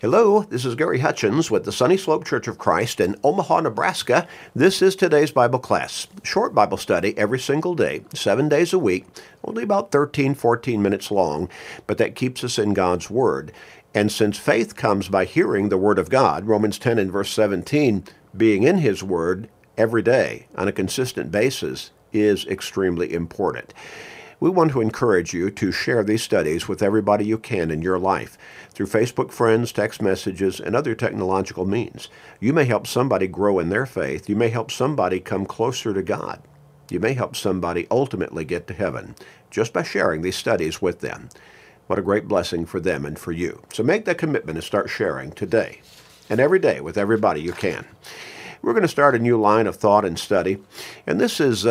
Hello, this is Gary Hutchins with the Sunny Slope Church of Christ in Omaha, Nebraska. This is today's Bible class. Short Bible study every single day, 7 days a week, only about 14 minutes long, but that keeps us in God's Word. And since faith comes by hearing the Word of God, Romans 10 and verse 17, being in His Word every day on a consistent basis is extremely important. We want to encourage you to share these studies with everybody you can in your life through Facebook friends, text messages, and other technological means. You may help somebody grow in their faith. You may help somebody come closer to God. You may help somebody ultimately get to heaven just by sharing these studies with them. What a great blessing for them and for you. So make that commitment and start sharing today and every day with everybody you can. We're going to start a new line of thought and study, and this is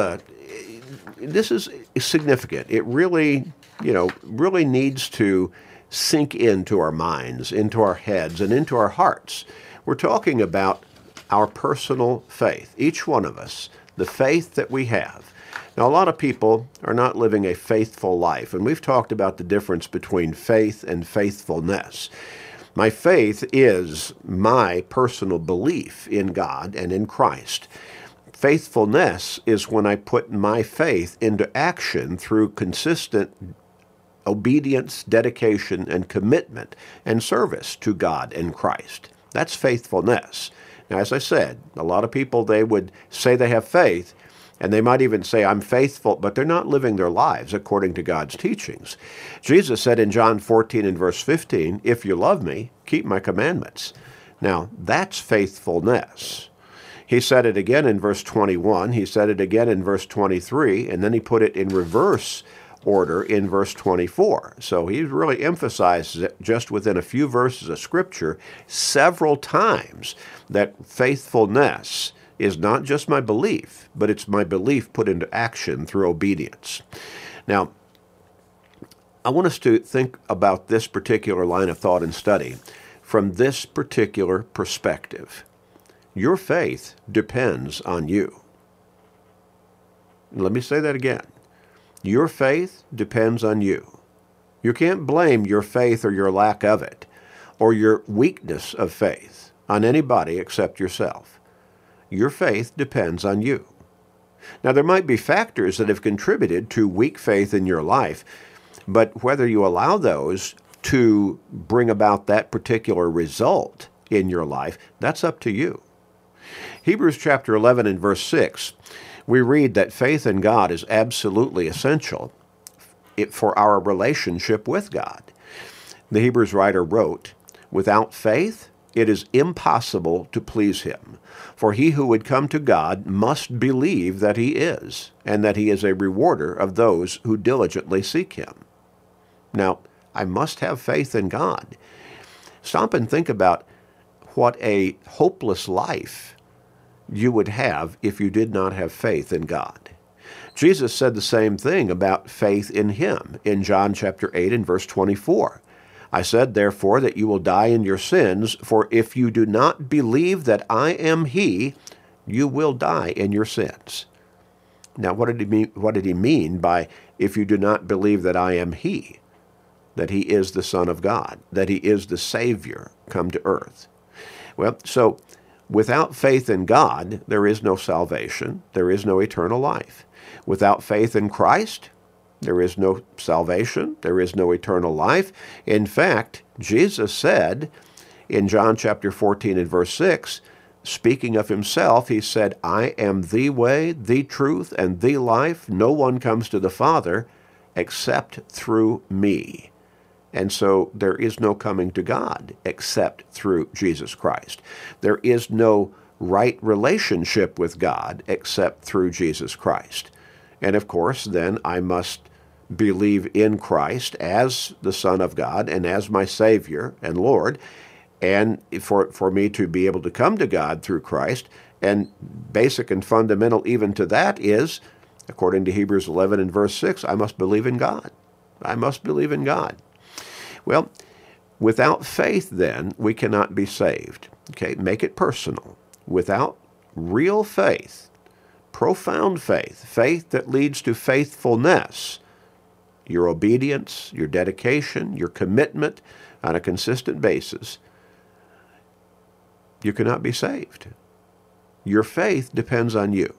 significant. It really needs to sink into our minds, into our heads, and into our hearts. We're talking about our personal faith, each one of us, the faith that we have. Now, a lot of people are not living a faithful life, and we've talked about the difference between faith and faithfulness. My faith is my personal belief in God and in Christ. Faithfulness is when I put my faith into action through consistent obedience, dedication, and commitment and service to God and Christ. That's faithfulness. Now, as I said, a lot of people, they would say they have faith, and they might even say, I'm faithful, but they're not living their lives according to God's teachings. Jesus said in John 14 and verse 15, if you love me, keep my commandments. Now, that's faithfulness. He said it again in verse 21, he said it again in verse 23, and then he put it in reverse order in verse 24. So he really emphasizes it just within a few verses of Scripture several times that faithfulness is not just my belief, but it's my belief put into action through obedience. Now, I want us to think about this particular line of thought and study from this particular perspective. Your faith depends on you. Let me say that again. Your faith depends on you. You can't blame your faith or your lack of it, or your weakness of faith on anybody except yourself. Your faith depends on you. Now, there might be factors that have contributed to weak faith in your life, but whether you allow those to bring about that particular result in your life, that's up to you. Hebrews chapter 11 and verse 6, we read that faith in God is absolutely essential for our relationship with God. The Hebrews writer wrote, without faith, it is impossible to please him. For he who would come to God must believe that he is, and that he is a rewarder of those who diligently seek him. Now, I must have faith in God. Stop and think about what a hopeless life you would have if you did not have faith in God. Jesus said the same thing about faith in him in John chapter 8 and verse 24. I said, therefore, that you will die in your sins, for if you do not believe that I am he, you will die in your sins. Now, what did he mean by if you do not believe that I am he? That he is the Son of God, that he is the Savior come to earth. Well, so without faith in God, there is no salvation, there is no eternal life. Without faith in Christ, there is no salvation, there is no eternal life. In fact, Jesus said in John chapter 14 and verse 6, speaking of himself, he said, I am the way, the truth, and the life. No one comes to the Father except through me. And so there is no coming to God except through Jesus Christ. There is no right relationship with God except through Jesus Christ. And of course, then I must believe in Christ as the Son of God and as my Savior and Lord, and for me to be able to come to God through Christ. And basic and fundamental even to that is, according to Hebrews 11 and verse 6, I must believe in God. I must believe in God. Well, without faith, then, we cannot be saved. Okay, make it personal. Without real faith, profound faith, faith that leads to faithfulness, your obedience, your dedication, your commitment on a consistent basis, you cannot be saved. Your faith depends on you.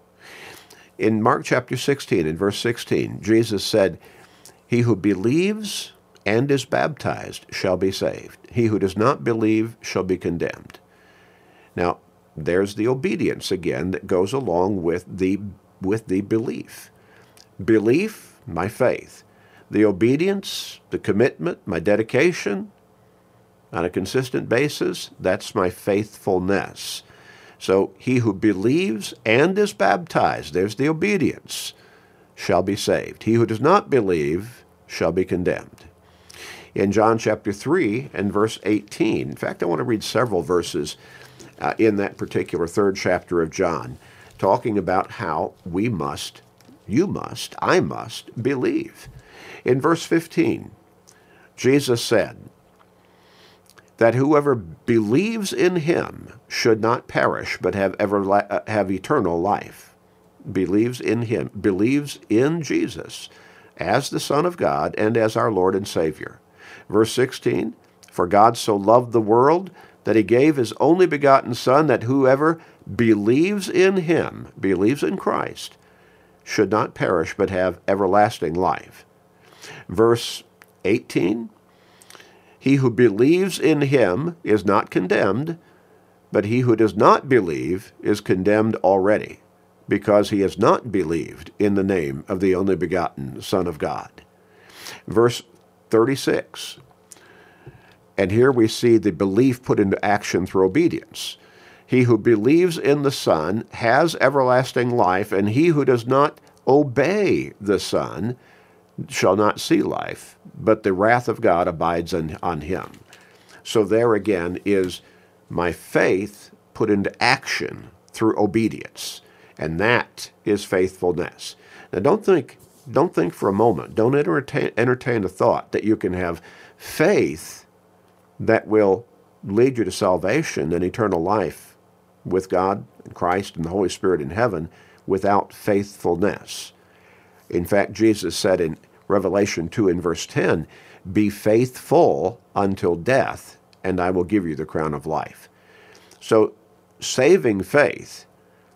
In Mark chapter 16, in verse 16, Jesus said, "He who believes and is baptized shall be saved. He who does not believe shall be condemned." Now, there's the obedience again that goes along with the belief. Belief, my faith. The obedience, the commitment, my dedication on a consistent basis, that's my faithfulness. So he who believes and is baptized, there's the obedience, shall be saved. He who does not believe shall be condemned. In John chapter 3 and verse 18, in fact, I want to read several verses in that particular third chapter of John, talking about how we must, you must, I must believe. In verse 15, Jesus said that whoever believes in him should not perish, but have eternal life. Believes in him, believes in Jesus as the Son of God and as our Lord and Savior. Verse 16, "For God so loved the world that he gave his only begotten Son, that whoever believes in him," believes in Christ, "should not perish, but have everlasting life." Verse 18, "He who believes in him is not condemned, but he who does not believe is condemned already, because he has not believed in the name of the only begotten Son of God." Verse 36, and here we see the belief put into action through obedience. "He who believes in the Son has everlasting life, and he who does not obey the Son shall not see life, but the wrath of God abides on him." So there again is my faith put into action through obedience, and that is faithfulness. Now don't think for a moment, don't entertain the thought that you can have faith that will lead you to salvation and eternal life with God and Christ and the Holy Spirit in heaven without faithfulness. In fact, Jesus said in Revelation 2 in verse 10, "Be faithful until death, and I will give you the crown of life." So saving faith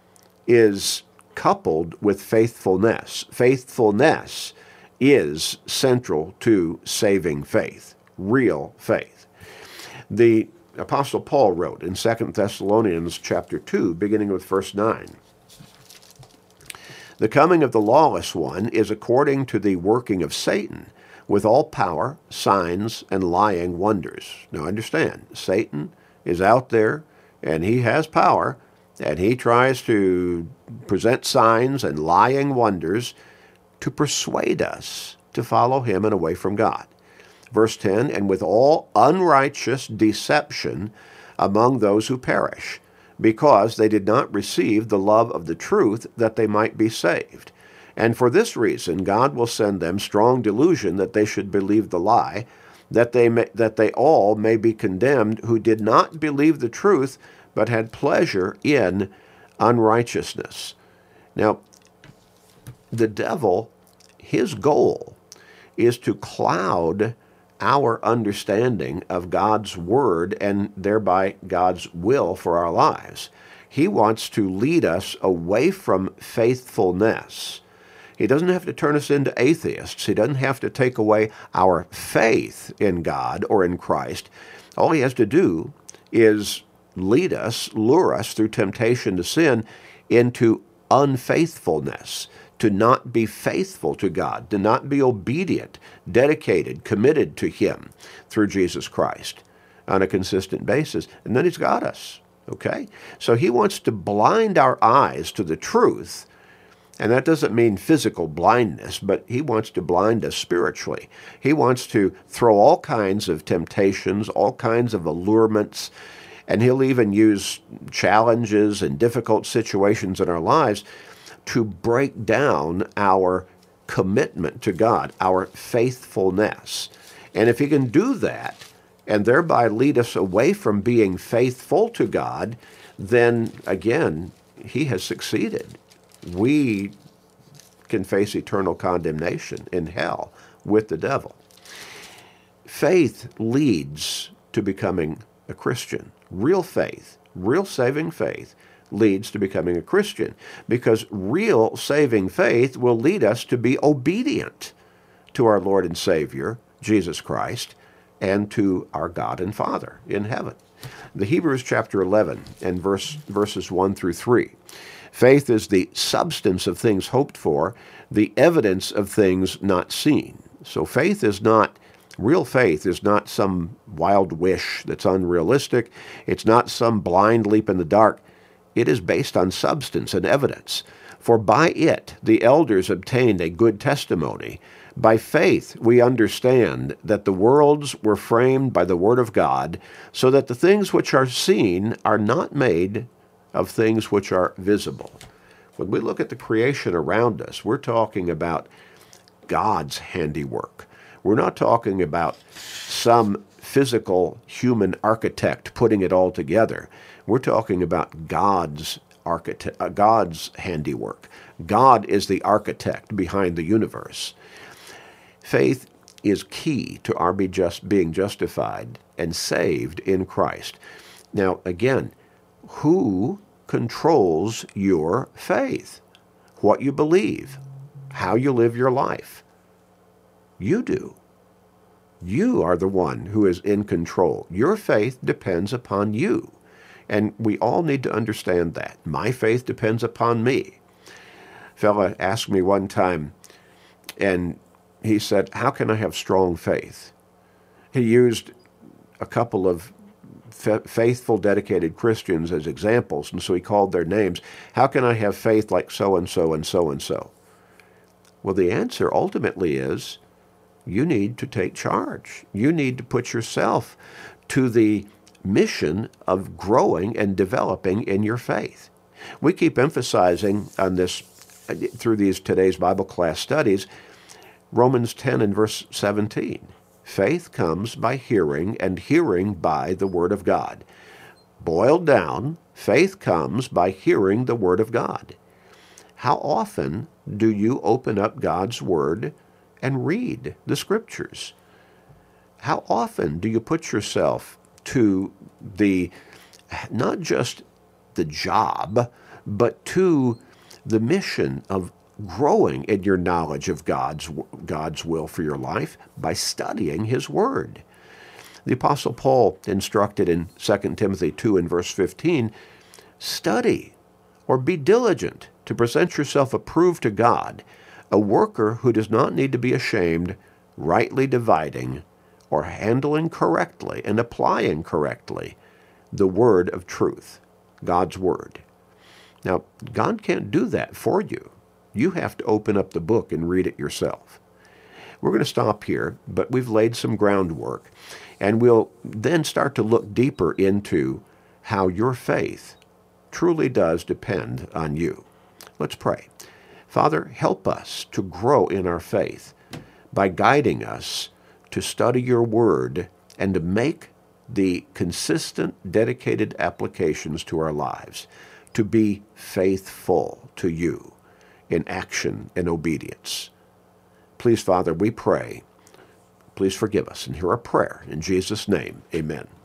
is coupled with faithfulness. Faithfulness is central to saving faith, real faith. The Apostle Paul wrote in 2 Thessalonians chapter 2, beginning with verse 9, "The coming of the lawless one is according to the working of Satan, with all power, signs, and lying wonders." Now understand, Satan is out there, and he has power, and he tries to present signs and lying wonders to persuade us to follow him and away from God. Verse 10, "And with all unrighteous deception among those who perish, because they did not receive the love of the truth, that they might be saved. And for this reason God will send them strong delusion, that they should believe the lie, that they all may be condemned who did not believe the truth, but had pleasure in unrighteousness." Now, the devil, his goal is to cloud our understanding of God's word and thereby God's will for our lives. He wants to lead us away from faithfulness. He doesn't have to turn us into atheists. He doesn't have to take away our faith in God or in Christ. All he has to do is lead us, lure us through temptation to sin into unfaithfulness, to not be faithful to God, to not be obedient, dedicated, committed to him through Jesus Christ on a consistent basis. And then he's got us, okay? So he wants to blind our eyes to the truth, and that doesn't mean physical blindness, but he wants to blind us spiritually. He wants to throw all kinds of temptations, all kinds of allurements, and he'll even use challenges and difficult situations in our lives to break down our commitment to God, our faithfulness. And if he can do that and thereby lead us away from being faithful to God, then again, he has succeeded. We can face eternal condemnation in hell with the devil. Faith leads to becoming a Christian. Real faith, real saving faith, leads to becoming a Christian, because real saving faith will lead us to be obedient to our Lord and Savior, Jesus Christ, and to our God and Father in heaven. The Hebrews chapter 11 and verses 1 through 3. Faith is the substance of things hoped for, the evidence of things not seen. So real faith is not some wild wish that's unrealistic. It's not some blind leap in the dark. It is based on substance and evidence. For by it the elders obtained a good testimony. By faith we understand that the worlds were framed by the word of God, so that the things which are seen are not made of things which are visible. When we look at the creation around us, we're talking about God's handiwork. We're not talking about some physical human architect putting it all together. We're talking about God's handiwork. God is the architect behind the universe. Faith is key to our being justified and saved in Christ. Now, again, who controls your faith? What you believe, how you live your life. You do. You are the one who is in control. Your faith depends upon you. And we all need to understand that. My faith depends upon me. A fella asked me one time, and he said, how can I have strong faith? He used a couple of faithful, dedicated Christians as examples, and so he called their names. How can I have faith like so-and-so and so-and-so? Well, the answer ultimately is you need to take charge. You need to put yourself to the mission of growing and developing in your faith. We keep emphasizing on this through today's Bible class studies, Romans 10 and verse 17. Faith comes by hearing, and hearing by the Word of God. Boiled down, faith comes by hearing the Word of God. How often do you open up God's Word and read the Scriptures? How often do you put yourself to not just the job, but to the mission of growing in your knowledge of God's will for your life by studying His Word? The Apostle Paul instructed in 2 Timothy 2 and verse 15, study or be diligent to present yourself approved to God, a worker who does not need to be ashamed, rightly dividing or handling correctly and applying correctly the word of truth, God's Word. Now, God can't do that for you. You have to open up the book and read it yourself. We're going to stop here, but we've laid some groundwork, and we'll then start to look deeper into how your faith truly does depend on you. Let's pray. Father, help us to grow in our faith by guiding us to study your Word and to make the consistent, dedicated applications to our lives, to be faithful to you in action and obedience. Please, Father, we pray. Please forgive us and hear our prayer. In Jesus' name, amen.